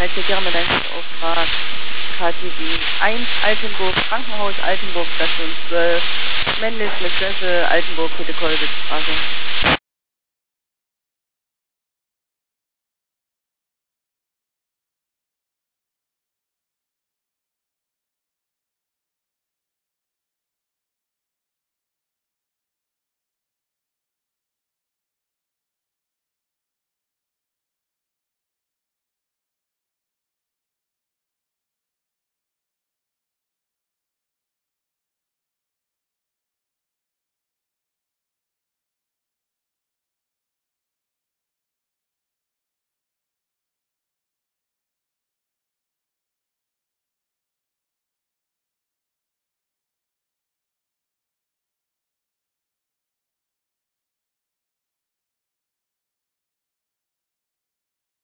Halte gerne deinen Auftrag. KTW 1 Altenburg, Krankenhaus Altenburg, Station 12, männlich mit Schlüssel, Altenburg, Petekolwitz Straße.